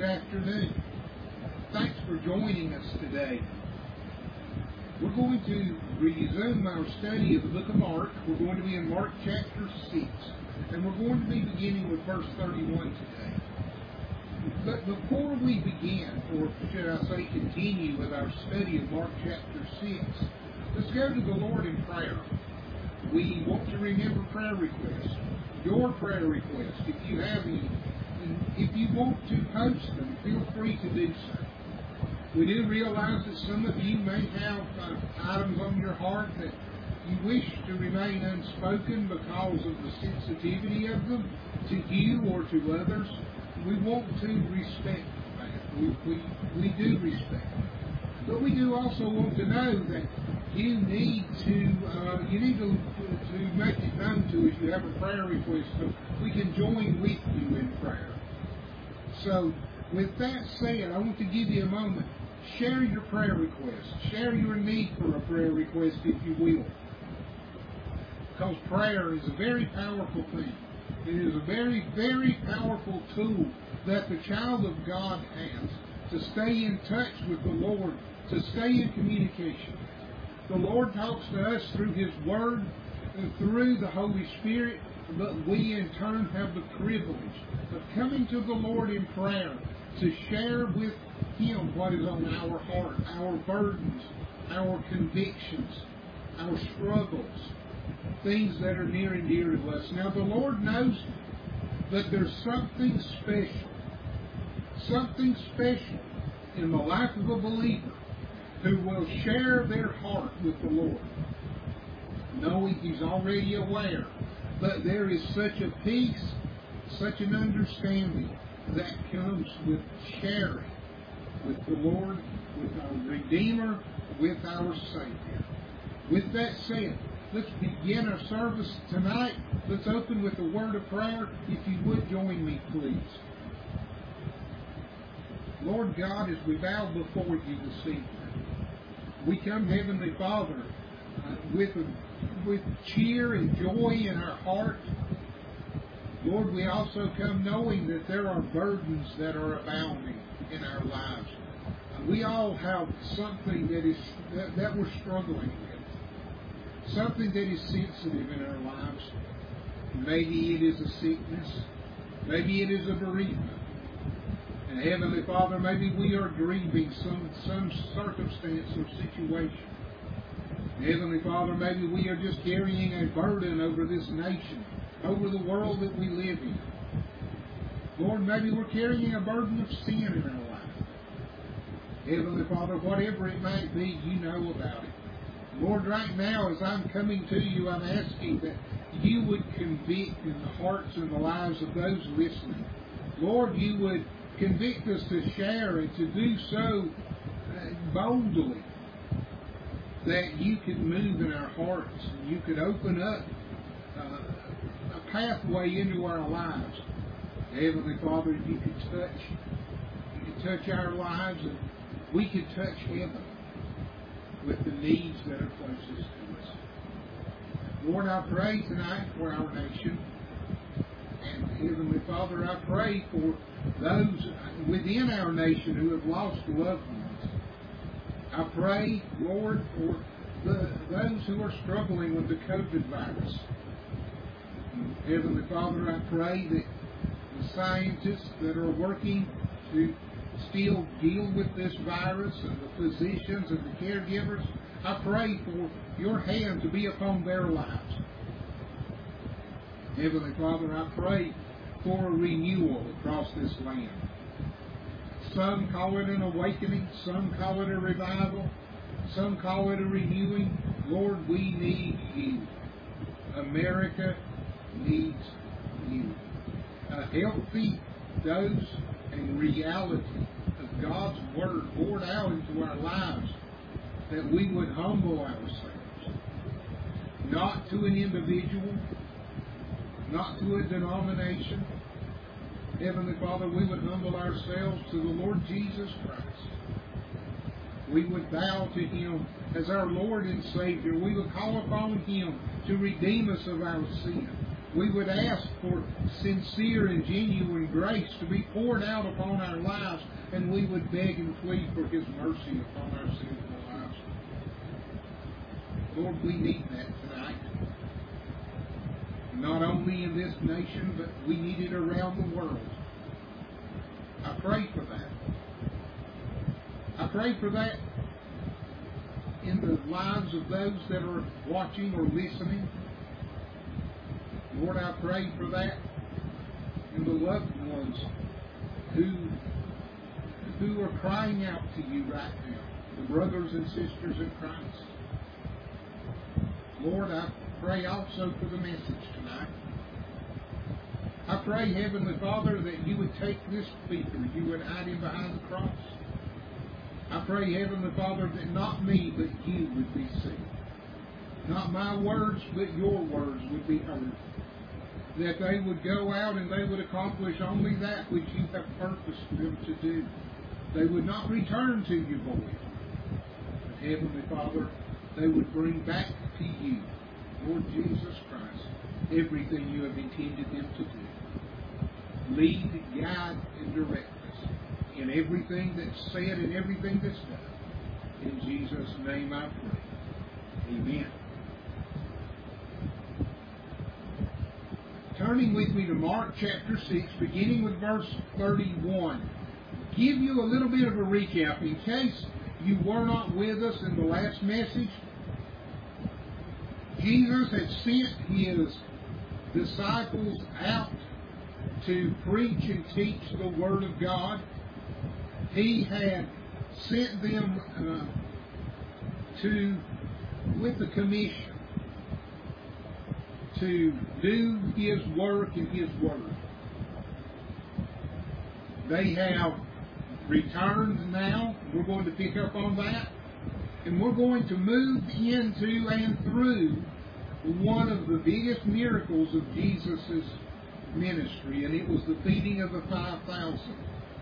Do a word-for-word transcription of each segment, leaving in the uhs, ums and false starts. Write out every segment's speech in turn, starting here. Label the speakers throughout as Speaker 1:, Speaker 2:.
Speaker 1: good afternoon. Thanks for joining us today. We're going to resume our study of the book of Mark. We're going to be in Mark chapter six, and we're going to be beginning with verse thirty-one today. But before we begin, or should I say continue with our study of Mark chapter six, let's go to the Lord in prayer. We want to remember prayer requests, your prayer requests. If you have any, if you want to post them, feel free to do so. We do realize that some of you may have uh, items on your heart that you wish to remain unspoken because of the sensitivity of them to you or to others. We want to respect that. We, we, we do respect it. But we do also want to know that you need to uh, you need to, to make it known to us you have a prayer request so we can join with you in prayer. So, with that said, I want to give you a moment. Share your prayer request. Share your need for a prayer request, if you will. Because prayer is a very powerful thing. It is a very, very powerful tool that the child of God has to stay in touch with the Lord, to stay in communication. The Lord talks to us through His Word and through the Holy Spirit, but we in turn have the privilege of coming to the Lord in prayer to share with Him what is on our heart, our burdens, our convictions, our struggles, things that are near and dear to us. Now, the Lord knows that there's something special, something special in the life of a believer who will share their heart with the Lord, knowing He's already aware. But there is such a peace, such an understanding that comes with sharing with the Lord, with our Redeemer, with our Savior. With that said, let's begin our service tonight. Let's open with a word of prayer. If you would join me, please. Lord God, as we bow before you this evening, we come, Heavenly Father, uh, with a, with cheer and joy in our heart. Lord, we also come knowing that there are burdens that are abounding in our lives. Uh, we all have something that is that, that we're struggling with, something that is sensitive in our lives. Maybe it is a sickness, maybe it is a bereavement. And Heavenly Father, maybe we are grieving some, some circumstance or situation. Heavenly Father, maybe we are just carrying a burden over this nation, over the world that we live in. Lord, maybe we're carrying a burden of sin in our life. Heavenly Father, whatever it might be, you know about it. Lord, right now, as I'm coming to you, I'm asking that you would convict in the hearts and the lives of those listening. Lord, you would convict us to share and to do so boldly, that you could move in our hearts and you could open up uh, a pathway into our lives. Heavenly Father, you could touch, you could touch our lives, and we could touch heaven with the needs that are closest to us. Lord, I pray tonight for our nation. And Heavenly Father, I pray for those within our nation who have lost loved ones. I pray, Lord, for the, those who are struggling with the COVID virus. And Heavenly Father, I pray that the scientists that are working to still deal with this virus and the physicians and the caregivers, I pray for your hand to be upon their lives. Heavenly Father, I pray for a renewal across this land. Some call it an awakening, some call it a revival, some call it a renewing. Lord, we need you. America needs you. A healthy dose and reality of God's Word poured out into our lives, that we would humble ourselves, not to an individual, not to a denomination. Heavenly Father, we would humble ourselves to the Lord Jesus Christ. We would bow to Him as our Lord and Savior. We would call upon Him to redeem us of our sin. we would ask for sincere and genuine grace to be poured out upon our lives, and we would beg and plead for His mercy upon our sinful lives. Lord, we need that tonight. Not only in this nation, but we need it around the world. I pray for that. I pray for that in the lives of those that are watching or listening. Lord, I pray for that in the loved ones who, who are crying out to you right now, the brothers and sisters in Christ. Lord, I pray also for the message tonight. I pray, Heavenly Father, that you would take this speaker, you would hide him behind the cross. I pray, Heavenly Father, that not me, but you would be seen. Not my words, but your words would be heard. That they would go out and they would accomplish only that which you have purposed them to do. They would not return to you void. But, Heavenly Father, they would bring back to you, Lord Jesus Christ, everything you have intended them to do. Lead, guide, and direct us in everything that's said and everything that's done. In Jesus' name I pray. Amen. Turning with me to Mark chapter six, beginning with verse thirty-one. Give you a little bit of a recap in case you were not with us in the last message. Jesus had sent His disciples out to preach and teach the Word of God. He had sent them uh, to, with the commission, to do His work and His Word. They have returned now. We're going to pick up on that. And we're going to move into and through one of the biggest miracles of Jesus' ministry, and it was the feeding of the five thousand.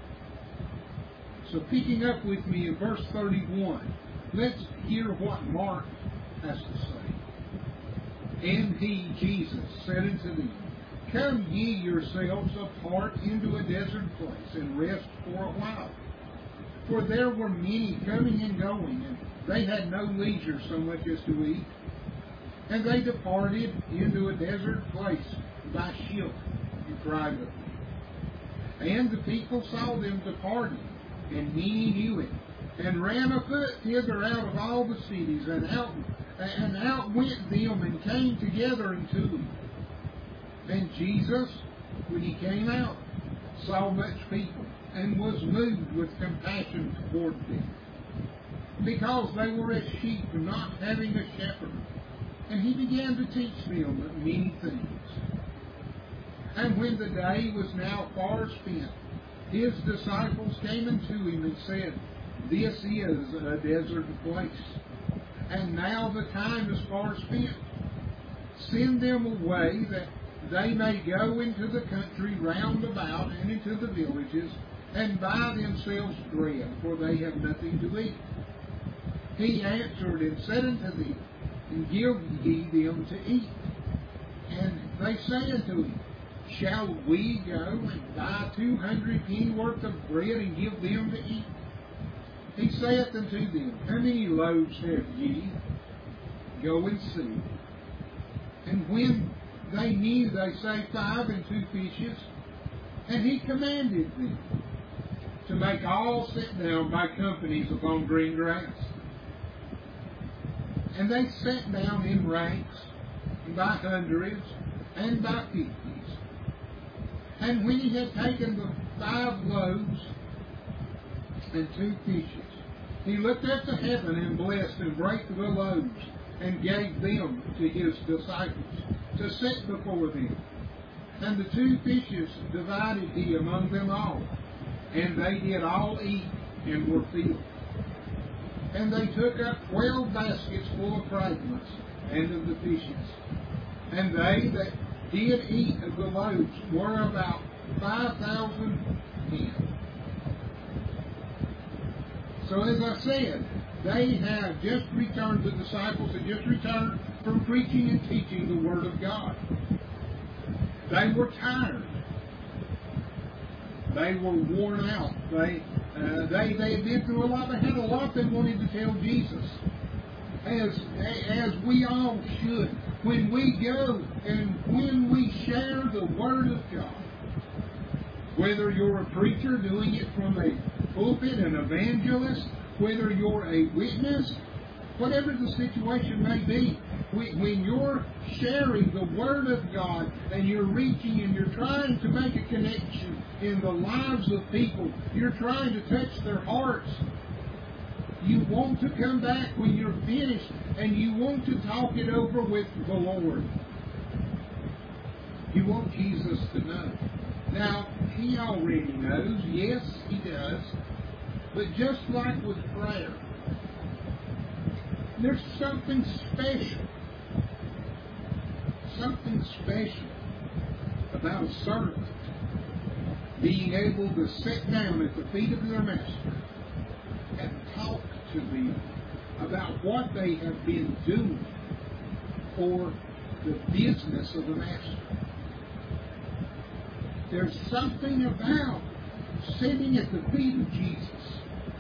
Speaker 1: So picking up with me in verse thirty-one, let's hear what Mark has to say. And He, Jesus, said unto them, Come ye yourselves apart into a desert place, and rest for a while. For there were many coming and going, and they had no leisure so much as to eat. And they departed into a desert place by ship and privately. And the people saw them departing, and many knew it, and ran afoot thither out of all the cities, and out and outwent them, and came together unto them. And Jesus, when He came out, saw much people, and was moved with compassion toward them, because they were as sheep not having a shepherd. And He began to teach them many things. And when the day was now far spent, His disciples came unto Him and said, This is a desert place, and now the time is far spent. Send them away, that they may go into the country round about, and into the villages, and buy themselves bread, for they have nothing to eat. He answered and said unto them, And give ye them to eat. And they say unto Him, Shall we go and buy two hundred pennyworth of bread, and give them to eat? He saith unto them, How many loaves have ye? Go and see. And when they knew, they say, Five and two fishes. And He commanded them to make all sit down by companies upon green grass. And they sat down in ranks, by hundreds, and by fifties. And when He had taken the five loaves and two fishes, He looked up to heaven and blessed and brake the loaves, and gave them to His disciples to set before them. And the two fishes divided He among them all, and they did all eat and were filled. And they took up twelve baskets full of fragments, and of the fishes. And they that did eat of the loaves were about five thousand men. So as I said, they have just returned, the disciples have just returned from preaching and teaching the Word of God. They were tired. They were worn out. They, uh, they, they had been through a lot. They had a lot they wanted to tell Jesus, as as we all should. When we go and when we share the Word of God, whether you're a preacher doing it from a pulpit, an evangelist, whether you're a witness, whatever the situation may be, when you're sharing the Word of God and you're reaching and you're trying to make a connection in the lives of people, you're trying to touch their hearts, you want to come back when you're finished and you want to talk it over with the Lord. You want Jesus to know. Now, He already knows. Yes, He does. But just like with prayer, there's something special. Something special about a servant being able to sit down at the feet of their master and talk to them about what they have been doing for the business of the master. There's something about sitting at the feet of Jesus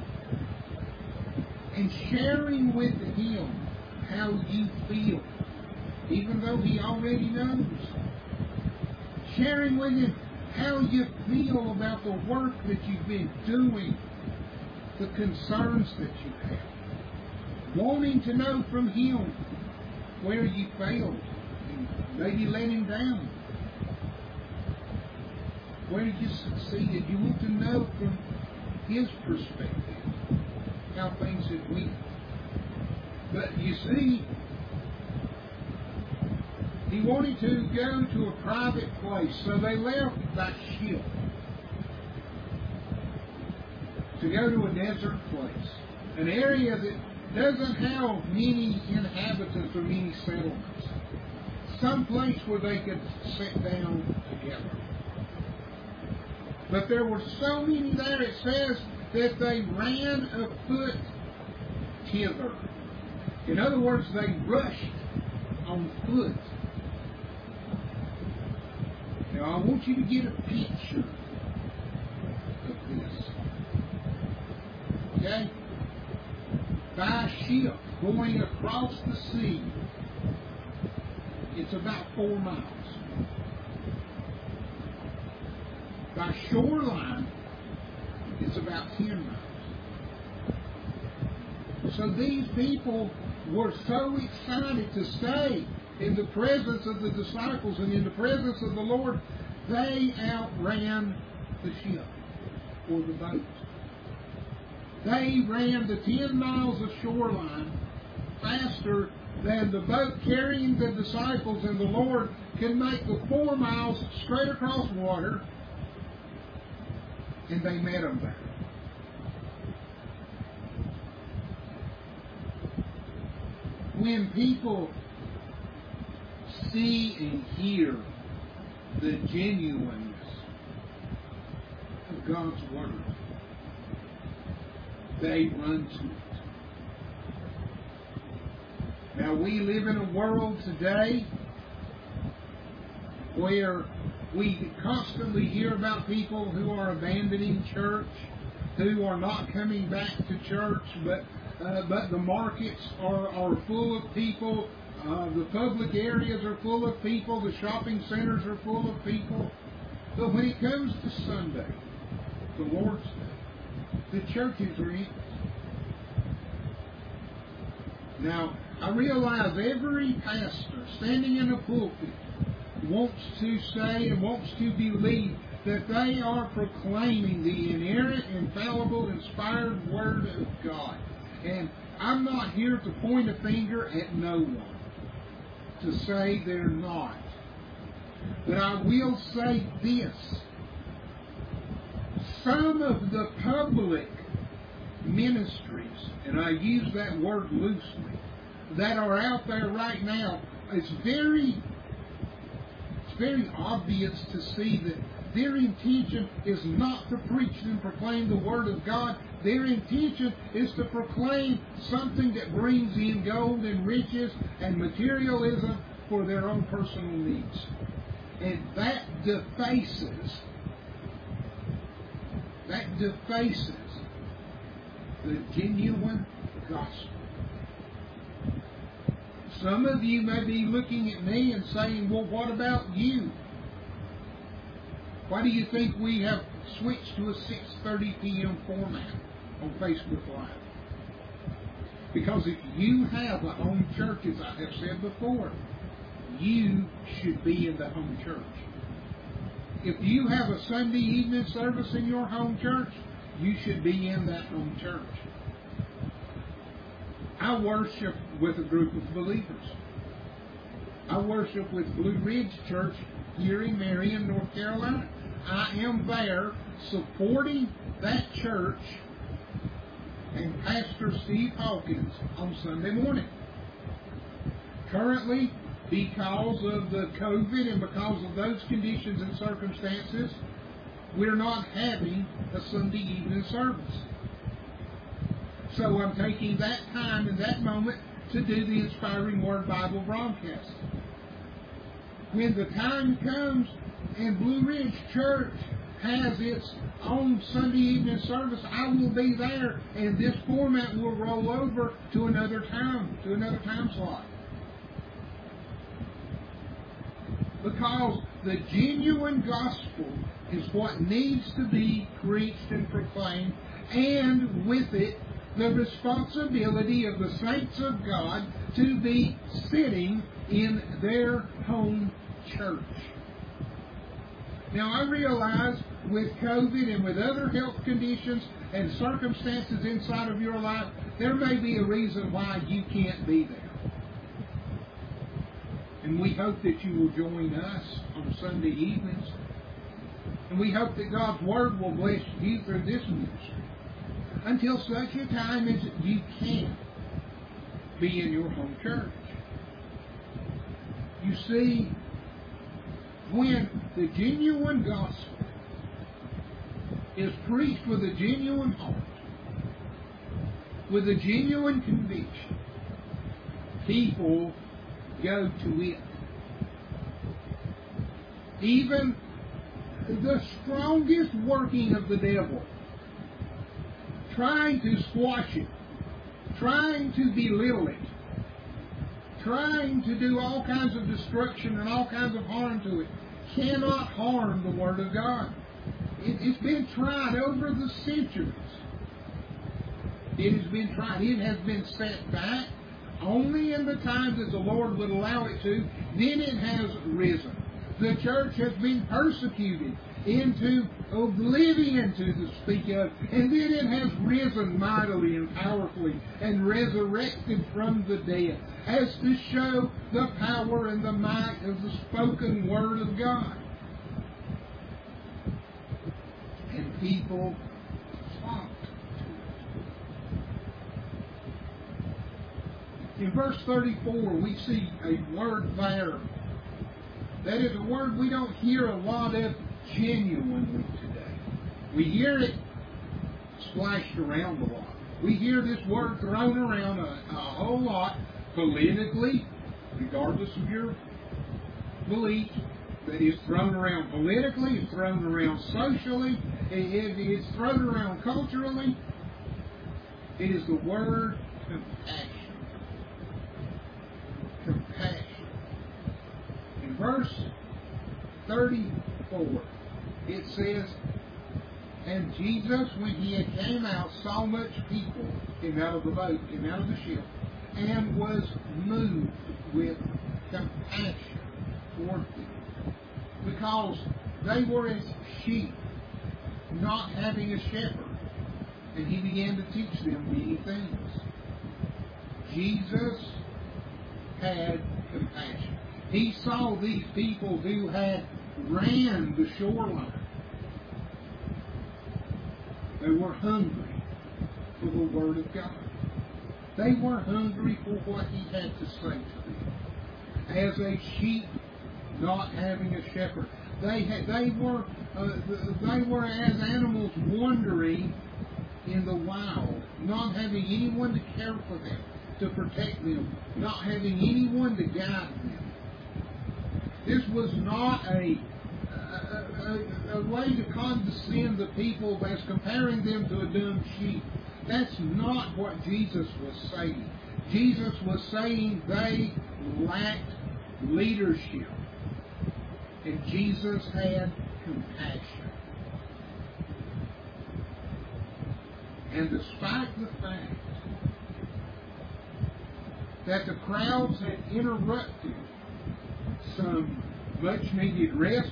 Speaker 1: and sharing with Him how you feel, even though He already knows. Sharing with Him how you feel about the work that you've been doing, the concerns that you have. Wanting to know from Him where you failed, and maybe let Him down. Where you succeeded. You want to know from His perspective how things have went. But you see, He wanted to go to a private place, so they left that ship to go to a desert place, an area that doesn't have many inhabitants or many settlements, some place where they could sit down together. But there were so many there, it says that they ran afoot thither. In other words, they rushed on foot. Now, I want you to get a picture of this. Okay? By ship going across the sea, it's about four miles. By shoreline, it's about ten miles. So these people were so excited to stay in the presence of the disciples and in the presence of the Lord, they outran the ship or the boat. They ran the ten miles of shoreline faster than the boat carrying the disciples and the Lord can make the four miles straight across water, and they met them there. When people see and hear the genuineness of God's Word, they run to it. Now, we live in a world today where we constantly hear about people who are abandoning church, who are not coming back to church, but uh, but the markets are, are full of people. Uh, the public areas are full of people. The shopping centers are full of people. But when it comes to Sunday, the Lord's Day, the churches are empty. Now, I realize every pastor standing in a pulpit wants to say and wants to believe that they are proclaiming the inerrant, infallible, inspired Word of God. And I'm not here to point a finger at no one to say they're not. But I will say this. Some of the public ministries, and I use that word loosely, that are out there right now, it's very, it's very obvious to see that their intention is not to preach and proclaim the Word of God. Their intention is to proclaim something that brings in gold and riches and materialism for their own personal needs. And that defaces, that defaces the genuine gospel. Some of you may be looking at me and saying, well, what about you? Why do you think we have switched to a six thirty p.m. format on Facebook Live? Because if you have a home church, as I have said before, you should be in the home church. If you have a Sunday evening service in your home church, you should be in that home church. I worship with a group of believers. I worship with Blue Ridge Church here in Marion, North Carolina. I am there supporting that church and Pastor Steve Hawkins on Sunday morning. Currently, because of the COVID and because of those conditions and circumstances, we're not having a Sunday evening service. So I'm taking that time and that moment to do the Inspiring Word Bible broadcast. When the time comes and Blue Ridge Church has its own Sunday evening service, I will be there, and this format will roll over to another time, to another time slot. Because the genuine gospel is what needs to be preached and proclaimed, and with it, the responsibility of the saints of God to be sitting in their home church. Now, I realize with COVID and with other health conditions and circumstances inside of your life, there may be a reason why you can't be there. And we hope that you will join us on Sunday evenings. And we hope that God's Word will bless you through this ministry until such a time as you can be in your home church. You see, when the genuine gospel is preached with a genuine heart, with a genuine conviction, people go to it. Even the strongest working of the devil, trying to squash it, trying to belittle it, trying to do all kinds of destruction and all kinds of harm to it, cannot harm the Word of God. It, it's been tried over the centuries. It has been tried. It has been set back only in the times that the Lord would allow it to. Then it has risen. The church has been persecuted into oblivion, to speak of, and then it has risen mightily and powerfully and resurrected from the dead, as to show the power and the might of the spoken Word of God. And people flock to it. In verse thirty-four, we see a word there. That is a word we don't hear a lot of genuinely today. We hear it splashed around a lot. We hear this word thrown around a, a whole lot politically, regardless of your belief. That is thrown around politically, it's thrown around socially, it, it, it's thrown around culturally. It is the word compassion. Compassion. In verse thirty-four, it says, and Jesus, when he had came out, saw much people, came out of the boat, came out of the ship, and was moved with compassion toward them, because they were as sheep, not having a shepherd. And he began to teach them many things. Jesus had compassion. He saw these people who had ran the shoreline. They were hungry for the Word of God. They were hungry for what he had to say to them. As a sheep not having a shepherd. They had, they were uh, they were as animals wandering in the wild, not having anyone to care for them, to protect them, not having anyone to guide them. This was not a, a, a, a way to condescend the people as comparing them to a dumb sheep. That's not what Jesus was saying. Jesus was saying they lacked leadership. And Jesus had compassion. And despite the fact that the crowds had interrupted some much needed rest,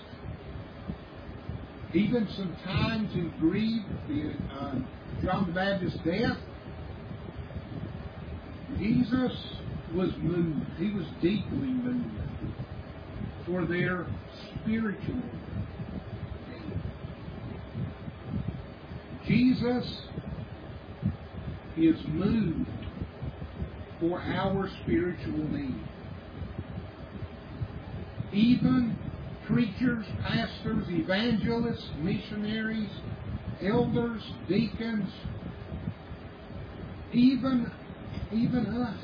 Speaker 1: even some times in grief, the uh, John the Baptist's death, Jesus was moved. He was deeply moved for their spiritual need. Jesus is moved for our spiritual need. Even preachers, pastors, evangelists, missionaries, elders, deacons, even, even us.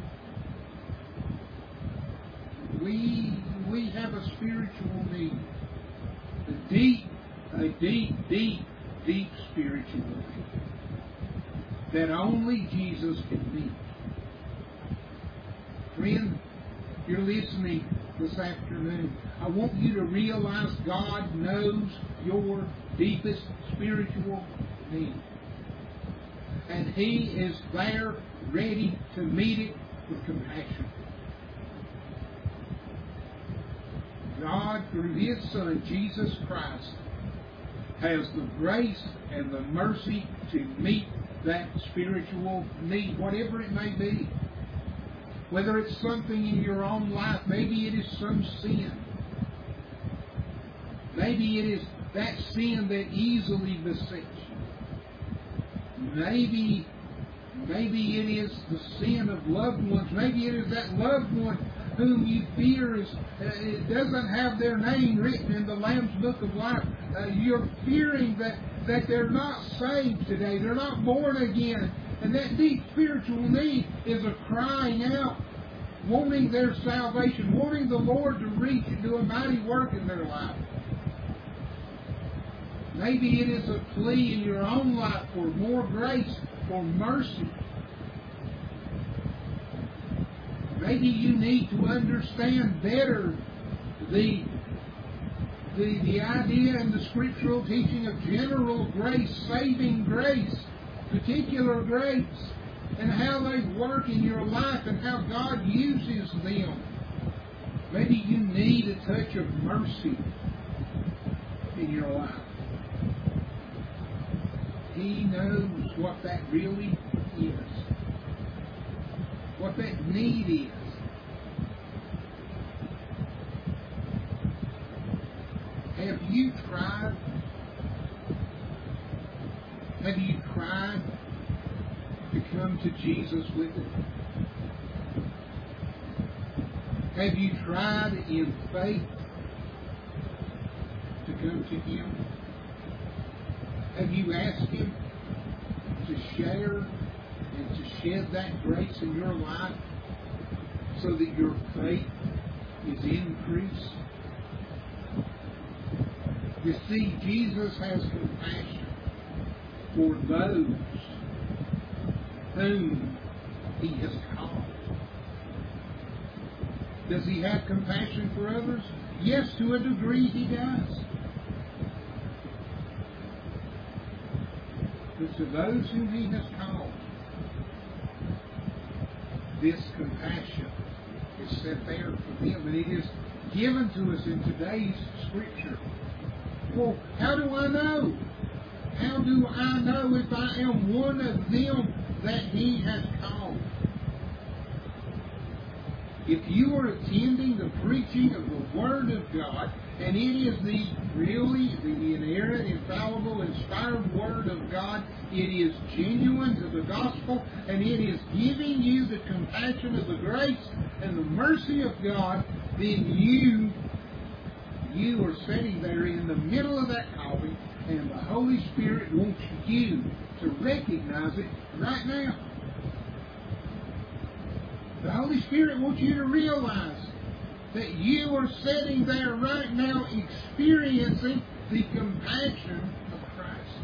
Speaker 1: We, we have a spiritual need. A deep, a deep, deep, deep spiritual need that only Jesus can meet. Friend, you're listening this afternoon. I want you to realize God knows your deepest spiritual need. And He is there ready to meet it with compassion. God, through His Son, Jesus Christ, has the grace and the mercy to meet that spiritual need, whatever it may be. Whether it's something in your own life, maybe it is some sin. Maybe it is that sin that easily besets you. Maybe, maybe it is the sin of loved ones. Maybe it is that loved one whom you fear is, uh, it doesn't have their name written in the Lamb's Book of Life. Uh, you're fearing that, that they're not saved today. They're not born again. And that deep spiritual need is a crying out, wanting their salvation, wanting the Lord to reach and do a mighty work in their life. Maybe it is a plea in your own life for more grace, for mercy. Maybe you need to understand better the, the, the idea and the scriptural teaching of general grace, saving grace, particular grace, and how they work in your life and how God uses them. Maybe you need a touch of mercy in your life. He knows what that really is, what that need is. Have you tried? Have you tried to come to Jesus with it? Have you tried in faith to come to Him? Have you asked Him to share and to shed that grace in your life so that your faith is increased? You see, Jesus has compassion for those whom He has called. Does He have compassion for others? Yes, to a degree He does. But to those whom He has called, this compassion is set there for them, and it is given to us in today's Scripture. Well, how do I know? How do I know if I am one of them that He has called? If you are attending the preaching of the Word of God, and it is the really the inerrant, infallible, inspired Word of God, it is genuine to the gospel, and it is giving you the compassion of the grace and the mercy of God, then you, you are sitting there in the middle of that calling, and the Holy Spirit wants you to recognize it right now. The Holy Spirit wants you to realize that you are sitting there right now experiencing the compassion of Christ.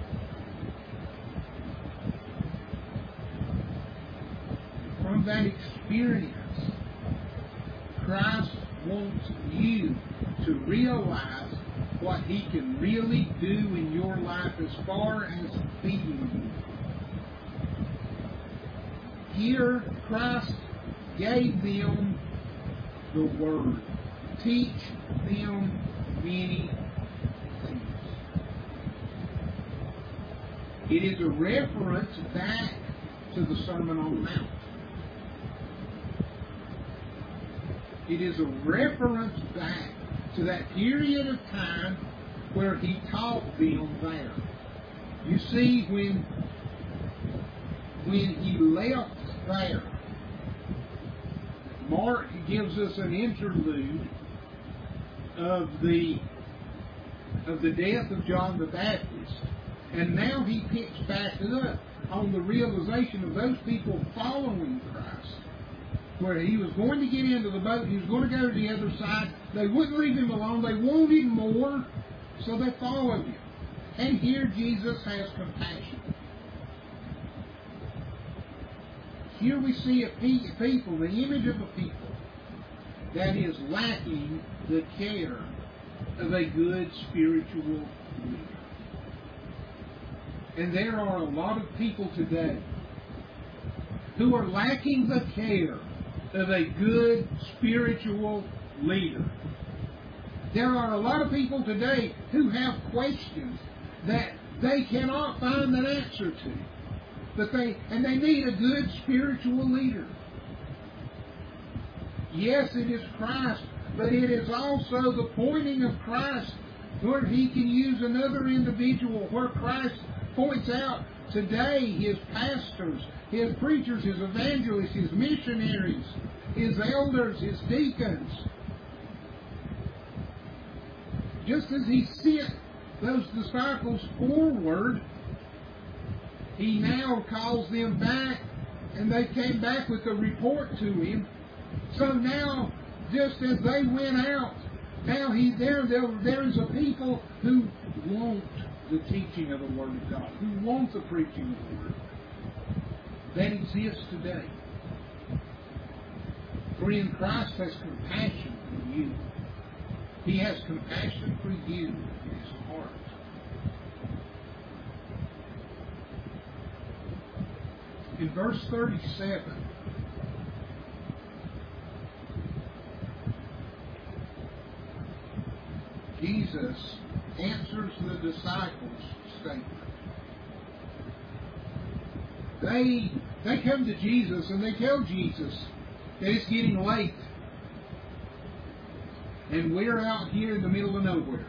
Speaker 1: From that experience, Christ wants you to realize what He can really do in your life as far as feeding you. Here, Christ gave them the Word. Teach them many things. It is a reference back to the Sermon on the Mount. It is a reference back to that period of time where He taught them there. You see, when, when He left there, Mark gives us an interlude of the of the death of John the Baptist. And now he picks back up on the realization of those people following Christ, where he was going to get into the boat, he was going to go to the other side. They wouldn't leave him alone. They wanted more, so they followed him. And here Jesus has compassion. Here we see a people, the image of a people, that is lacking the care of a good spiritual leader. And there are a lot of people today who are lacking the care of a good spiritual leader. There are a lot of people today who have questions that they cannot find an answer to. But they and they need a good spiritual leader. Yes, it is Christ, but it is also the pointing of Christ where He can use another individual, where Christ points out today His pastors, His preachers, His evangelists, His missionaries, His elders, His deacons. Just as He sent those disciples forward, He now calls them back, and they came back with a report to Him. So now, just as they went out, now He's there, there, there is a people who want the teaching of the Word of God, who want the preaching of the Word. That exists today. Friend, Christ has compassion for you. He has compassion for you in His heart. In verse thirty-seven, Jesus answers the disciples' statement. They, they come to Jesus and they tell Jesus that it's getting late. And we're out here in the middle of nowhere.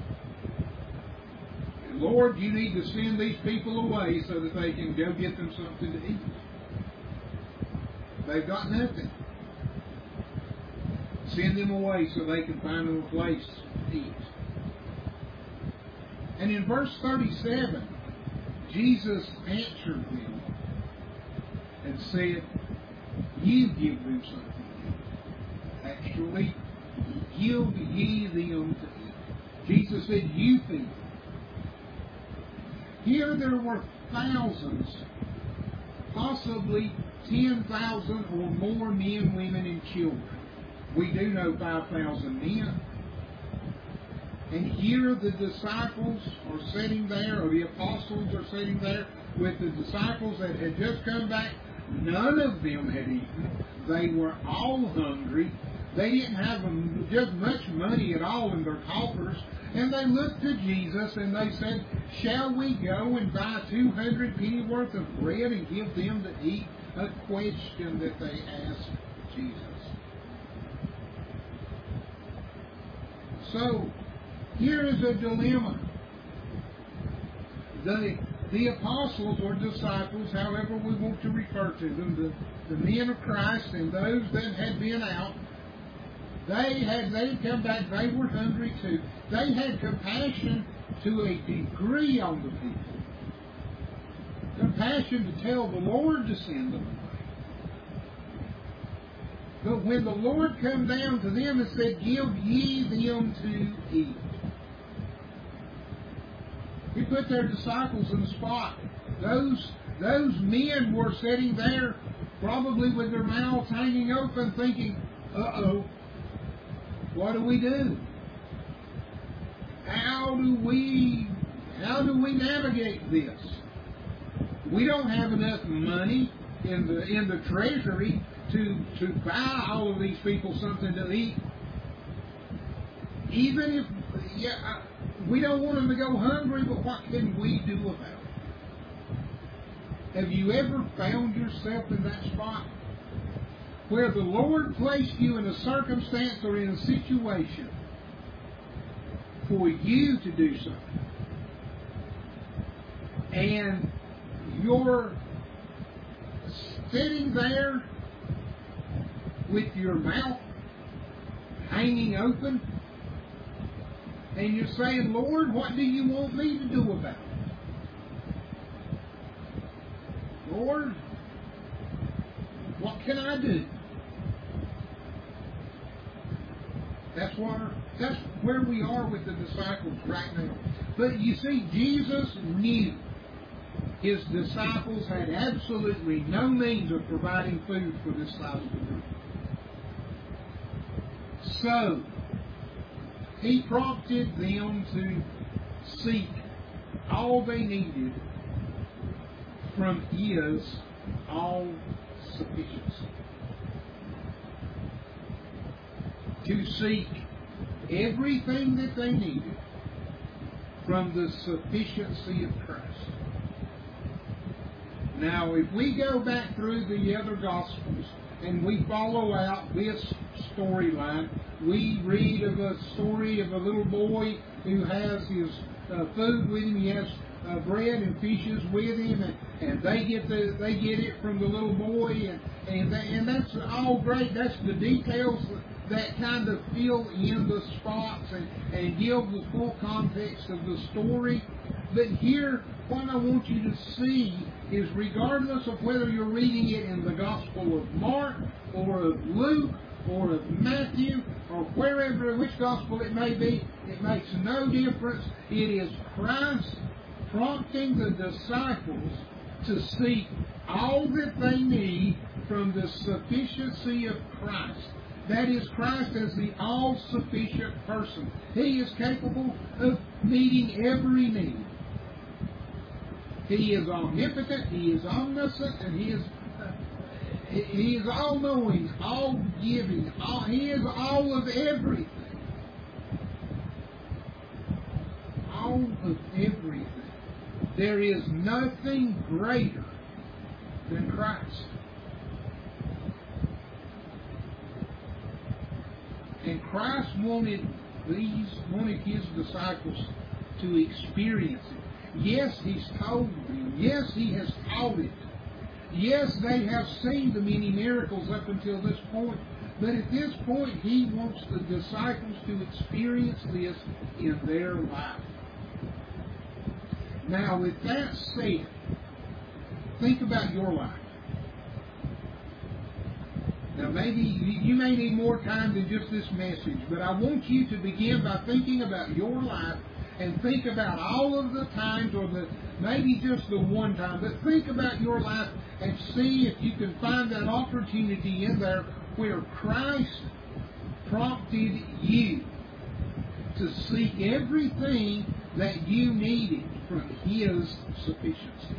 Speaker 1: And Lord, you need to send these people away so that they can go get them something to eat. They've got nothing. Send them away so they can find them a place to eat. And in verse thirty-seven, Jesus answered them and said, you give them something. Actually, give ye them to eat. Jesus said, you feed them. Here there were thousands, possibly ten thousand or more men, women, and children. We do know five thousand men. And here the disciples are sitting there, or the apostles are sitting there with the disciples that had just come back. None of them had eaten. They were all hungry. They didn't have just much money at all in their coffers. And they looked to Jesus and they said, shall we go and buy two hundred penny worth of bread and give them to eat? A question that they asked Jesus. So, here is a dilemma. The, the apostles or disciples, however we want to refer to them, the, the men of Christ and those that had been out, they had they had come back, they were hungry too. They had compassion to a degree on the people. Compassion to tell the Lord to send them away. But when the Lord come down to them and said, give ye them to eat, He put their disciples in the spot. Those, those men were sitting there, probably with their mouths hanging open, thinking, uh-oh, what do we do? How do we, how do we navigate this? We don't have enough money in the in the treasury to to buy all of these people something to eat. Even if, yeah, we don't want them to go hungry, but what can we do about it? Have you ever found yourself in that spot where the Lord placed you in a circumstance or in a situation for you to do something, and you're sitting there with your mouth hanging open, and you're saying, Lord, what do you want me to do about it? Lord, what can I do? That's where, that's where we are with the disciples right now. But you see, Jesus knew His disciples had absolutely no means of providing food for this thousand group. So, He prompted them to seek all they needed from His all-sufficiency. To seek everything that they needed from the sufficiency of Christ. Now, if we go back through the other Gospels and we follow out this storyline, we read of a story of a little boy who has his uh, food with him. He has uh, bread and fishes with him, and, and they get the they get it from the little boy, and and, that, and that's all great. That's the details that kind of fill in the spots and, and give the full context of the story. But here, what I want you to see is, regardless of whether you're reading it in the Gospel of Mark or of Luke or of Matthew or wherever, which Gospel it may be, it makes no difference. It is Christ prompting the disciples to seek all that they need from the sufficiency of Christ. That is, Christ as the all-sufficient person. He is capable of meeting every need. He is omnipotent, He is omniscient, and He is uh, He is all-knowing, all-giving. All, he is all of everything. All of everything. There is nothing greater than Christ. And Christ wanted these, wanted His disciples to experience it. Yes, He's told them. Yes, He has taught it. Yes, they have seen the many miracles up until this point. But at this point, He wants the disciples to experience this in their life. Now, with that said, think about your life. Now, maybe you may need more time than just this message, but I want you to begin by thinking about your life and think about all of the times, or the maybe just the one time, but think about your life and see if you can find that opportunity in there where Christ prompted you to seek everything that you needed from His sufficiency.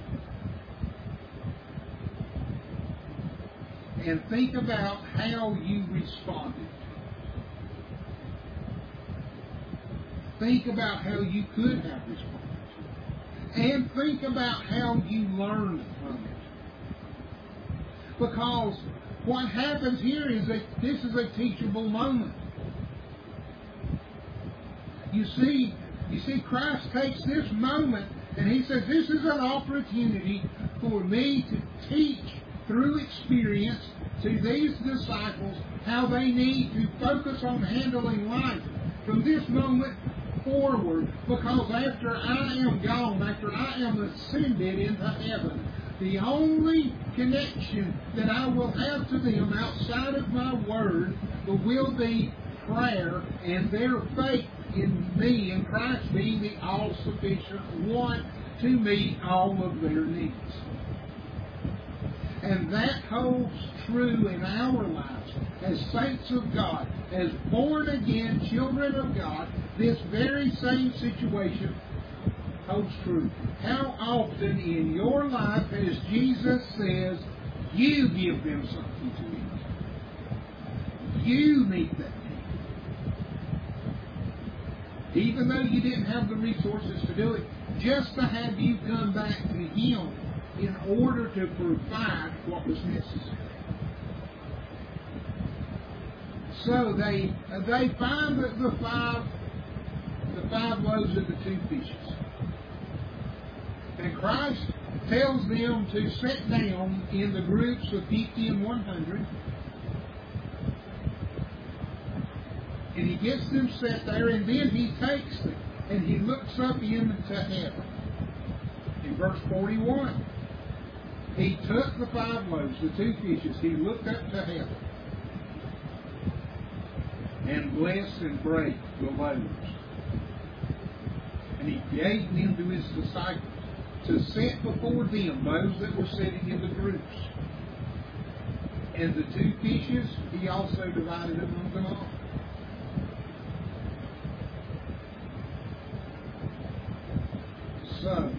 Speaker 1: And think about how you responded. Think about how you could have responded. And think about how you learned from it. Because what happens here is that this is a teachable moment. You see, you see, Christ takes this moment and He says, this is an opportunity for me to teach through experience to these disciples how they need to focus on handling life from this moment forward, because after I am gone, after I am ascended into heaven, The only connection that I will have to them outside of my word will be prayer and their faith in me and Christ being the all-sufficient one to meet all of their needs. And that holds true in our lives as saints of God, as born-again children of God. This very same situation holds true. How often in your life, as Jesus says, you give them something to eat? You meet that need. Even though you didn't have the resources to do it, just to have you come back to Him in order to provide what was necessary. So they they find the, the five the five loaves and the two fishes. And Christ tells them to sit down in the groups of fifty and one hundred. And He gets them set there, and then He takes them and He looks up into heaven. In verse forty-one, He took the five loaves, the two fishes, He looked up to heaven and blessed and brake the loaves. And He gave them to His disciples to set before them, those that were sitting in the groups. And the two fishes, He also divided among them all. So,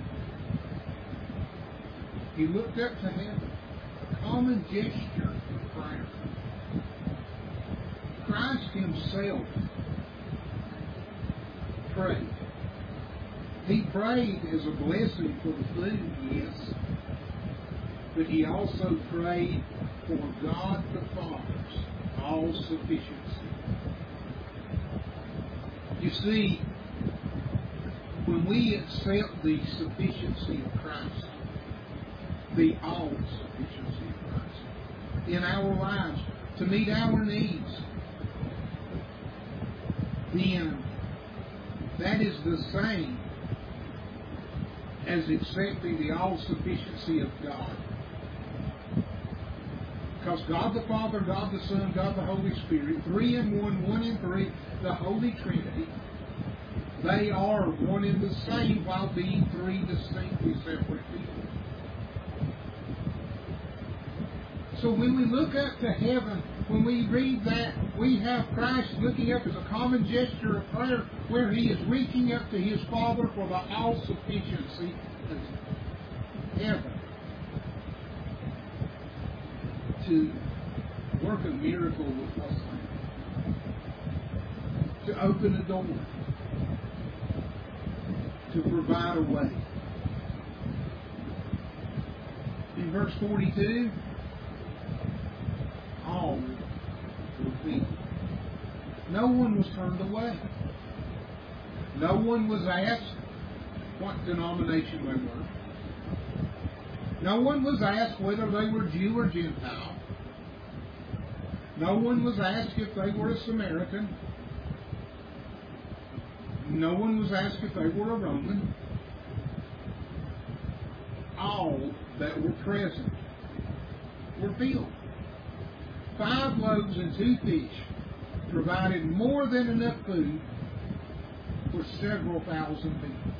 Speaker 1: He looked up to heaven, a common gesture of prayer. Christ Himself prayed. He prayed as a blessing for the food, yes, but He also prayed for God the Father's all-sufficiency. You see, when we accept the sufficiency of Christ, the all-sufficiency of Christ in our lives to meet our needs, then that is the same as accepting the all-sufficiency of God. Because God the Father, God the Son, God the Holy Spirit, three in one, one in three, the Holy Trinity, they are one and the same while being three distinctly separate people. So when we look up to heaven, when we read that, we have Christ looking up as a common gesture of prayer where He is reaching up to His Father for the all-sufficiency of heaven to work a miracle with us, to open a door, to provide a way. In verse forty-two, all were filled. No one was turned away. No one was asked what denomination they were. No one was asked whether they were Jew or Gentile. No one was asked if they were a Samaritan. No one was asked if they were a Roman. All that were present were filled. Five loaves and two fish provided more than enough food for several thousand people.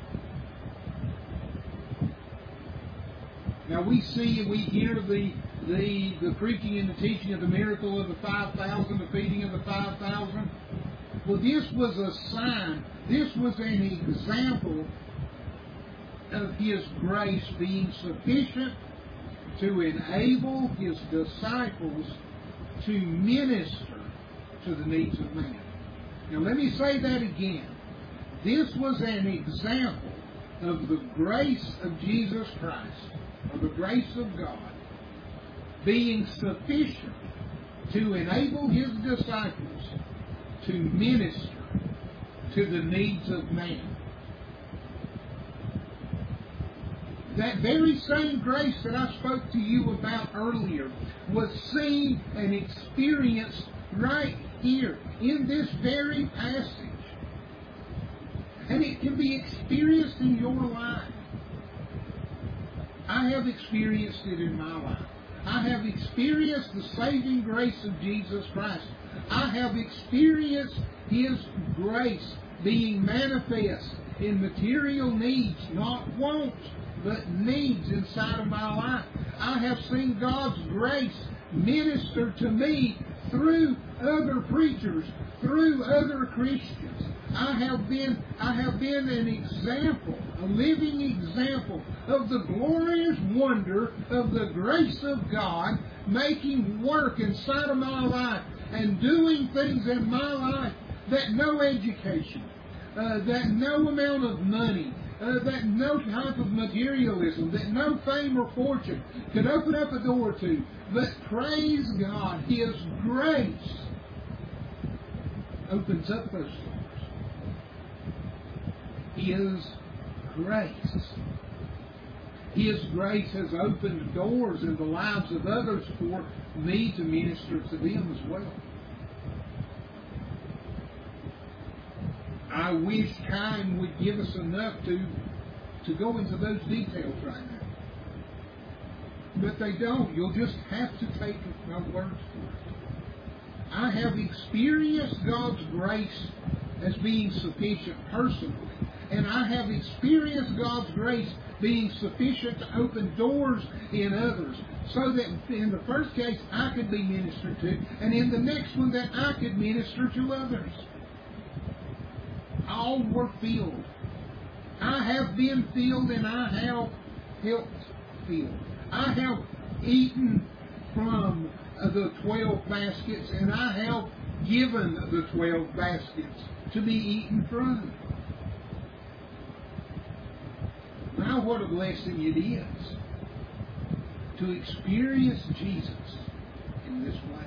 Speaker 1: Now we see and we hear the, the, the preaching and the teaching of the miracle of the five thousand, the feeding of the five thousand. Well, this was a sign, this was an example of His grace being sufficient to enable His disciples to minister to the needs of man. Now let me say that again. This was an example of the grace of Jesus Christ, or the grace of God, being sufficient to enable His disciples to minister to the needs of man. That very same grace that I spoke to you about earlier was seen and experienced right here in this very passage. And it can be experienced in your life. I have experienced it in my life. I have experienced the saving grace of Jesus Christ. I have experienced His grace being manifest in material needs, not wants, but needs inside of my life. I have seen God's grace minister to me through other preachers, through other Christians. I have been, I have been an example, a living example of the glorious wonder of the grace of God making work inside of my life and doing things in my life that no education, uh, that no amount of money, uh, that no type of materialism, that no fame or fortune could open up a door to. But praise God, His grace opens up those doors. His grace. His grace has opened doors in the lives of others for me to minister to them as well. I wish time would give us enough to, to go into those details right now. But they don't. You'll just have to take my words for it. I have experienced God's grace as being sufficient personally. And I have experienced God's grace being sufficient to open doors in others. So that in the first case I could be ministered to, and in the next one that I could minister to others. All were filled. I have been filled and I have helped fill. I have eaten from the twelve baskets and I have given the twelve baskets to be eaten from. Now what a blessing it is to experience Jesus in this way.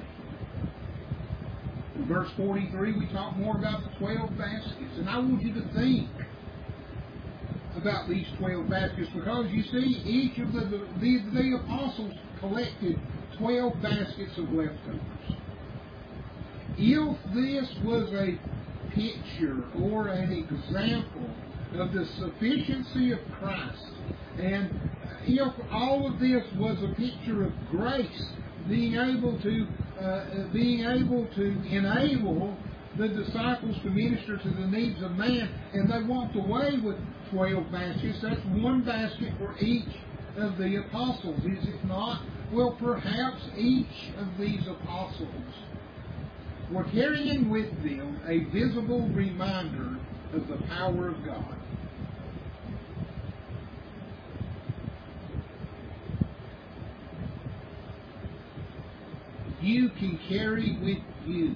Speaker 1: In verse forty-three, we talk more about the twelve baskets. And I want you to think about these twelve baskets, because you see, each of the, the, the apostles collected twelve baskets of leftovers. If this was a picture or an example of the sufficiency of Christ, and if all of this was a picture of grace being able to uh, being able to enable the disciples to minister to the needs of man, and they walked away with twelve baskets, that's one basket for each of the apostles, is it not? Well, perhaps each of these apostles were carrying with them a visible reminder of the power of God. You can carry with you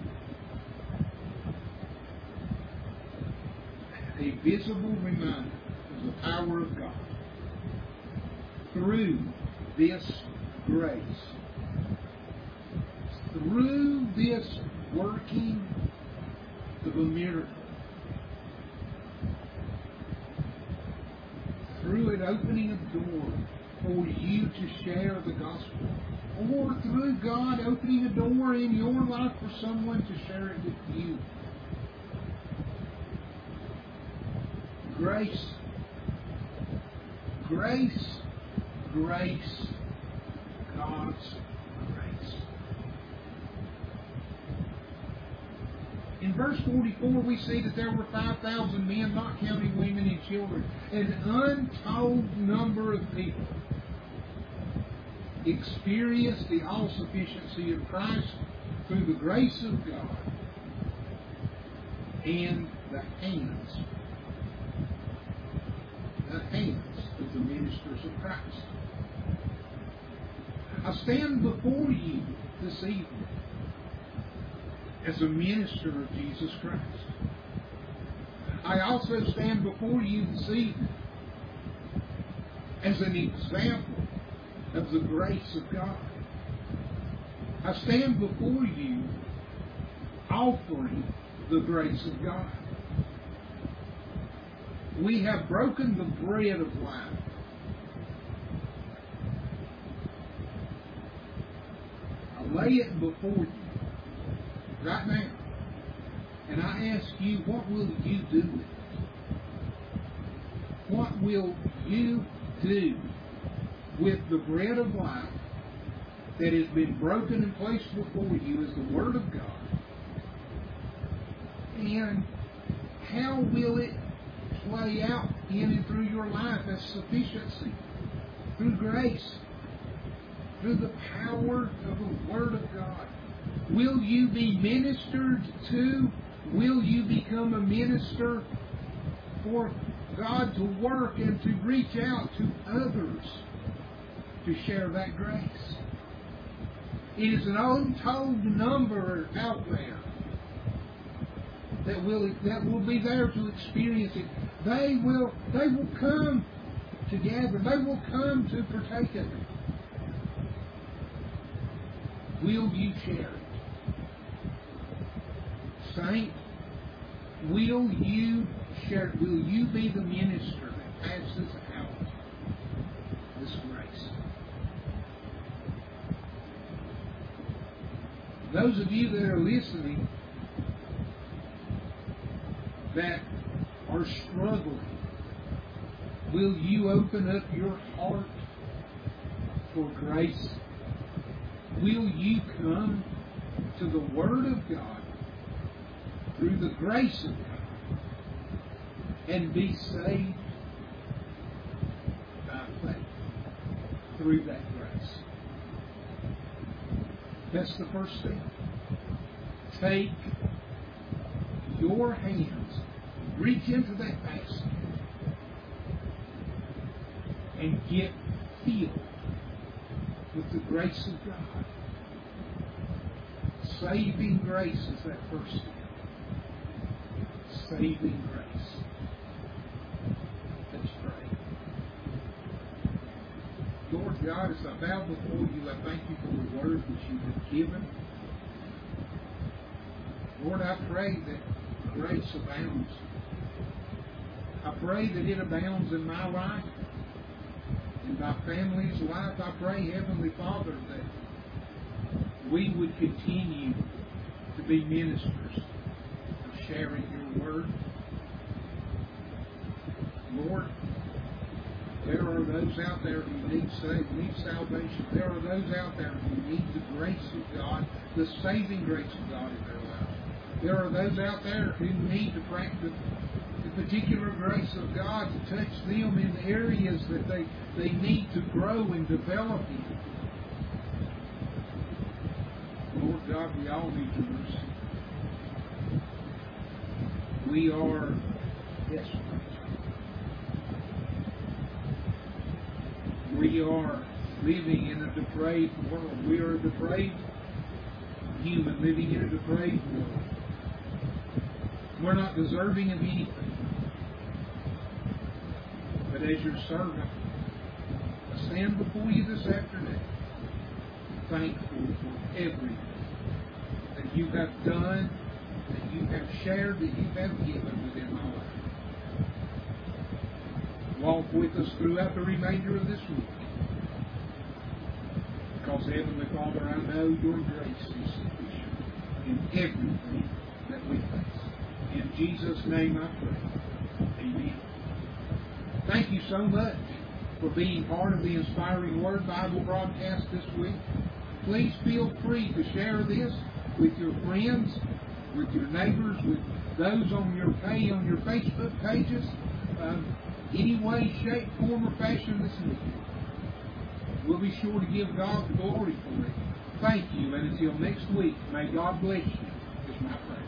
Speaker 1: a visible reminder of the power of God through this grace, through this working of a miracle, through it opening a door for you to share the gospel, or through God opening a door in your life for someone to share it with you. Grace, grace, grace, God's grace. In verse forty-four, we see that there were five thousand men, not counting women and children, an untold number of people experienced the all-sufficiency of Christ through the grace of God and the hands, the hands of the ministers of Christ. I stand before you this evening as a minister of Jesus Christ. I also stand before you this evening as an example of the grace of God. I stand before you offering the grace of God. We have broken the bread of life. I lay it before you right now. And I ask you, what will you do with it? What will you do with the bread of life that has been broken and placed before you is the Word of God. And how will it play out in and through your life as sufficiency? Through grace. Through the power of the Word of God. Will you be ministered to? Will you become a minister for God to work and to reach out to others to share that grace? It is an untold number out there that will that will be there to experience it. They will they will come together. They will come to partake of it. Will you share it? Saint, will you share it? Will you be the minister that passes out this grace? Those of you that are listening that are struggling, will you open up your heart for grace? Will you come to the Word of God through the grace of God and be saved by faith through that grace? That's the first thing. Take your hands, reach into that basket, and get filled with the grace of God. Saving grace is that first step. Saving grace. Let's pray. Lord God, as I bow before you, I thank you for the word which you have given. Lord, I pray that grace abounds. I pray that it abounds in my life, in my family's life. I pray, Heavenly Father, that we would continue to be ministers of sharing your word. Lord, there are those out there who need saved, need salvation. There are those out there who need the grace of God, the saving grace of God in their lives. There are those out there who need to practice the particular grace of God to touch them in areas that they, they need to grow and develop in. Lord God, we all need your mercy. We are desperate. We are living in a depraved world. We are a depraved human living in a depraved world. We're not deserving of anything. But as your servant, I stand before you this afternoon, thankful for everything that you have done, that you have shared, that you have given within my life. Walk with us throughout the remainder of this week. Because, Heavenly Father, I know your grace is sufficient in everything that we face. In Jesus' name I pray. Amen. Thank you so much for being part of the Inspiring Word Bible broadcast this week. Please feel free to share this with your friends, with your neighbors, with those on your page, on your Facebook pages. Um, any way, shape, form, or fashion this needed. We'll be sure to give God the glory for it. Thank you, and until next week, may God bless you, is my prayer.